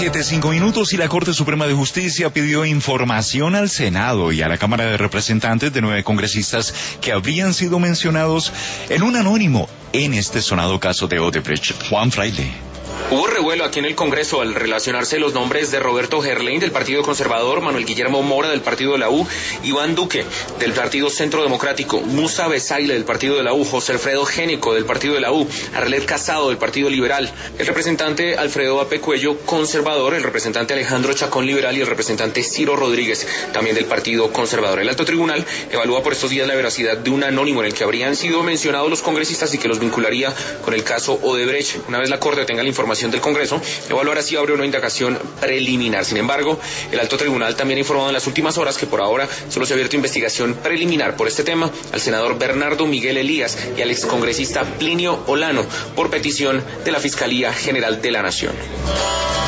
7:05 y la Corte Suprema de Justicia pidió información al Senado y a la Cámara de Representantes de 9 congresistas que habrían sido mencionados en un anónimo en este sonado caso de Odebrecht. Juan Fraile. Hubo revuelo aquí en el Congreso al relacionarse los nombres de Roberto Gerlain del Partido Conservador, Manuel Guillermo Mora del Partido de la U, Iván Duque del Partido Centro Democrático, Musa Besaile del Partido de la U, José Alfredo Génico del Partido de la U, Arlet Casado del Partido Liberal, el representante Alfredo Ape Cuello, conservador, el representante Alejandro Chacón, liberal, y el representante Ciro Rodríguez, también del Partido Conservador. El alto tribunal evalúa por estos días la veracidad de un anónimo en el que habrían sido mencionados los congresistas y que los vincularía con el caso Odebrecht. Una vez la Corte tenga la información del Congreso, evaluará si abre una indagación preliminar. Sin embargo, el alto tribunal también ha informado en las últimas horas que por ahora solo se ha abierto investigación preliminar por este tema al senador Bernardo Miguel Elías y al excongresista Plinio Olano por petición de la Fiscalía General de la Nación.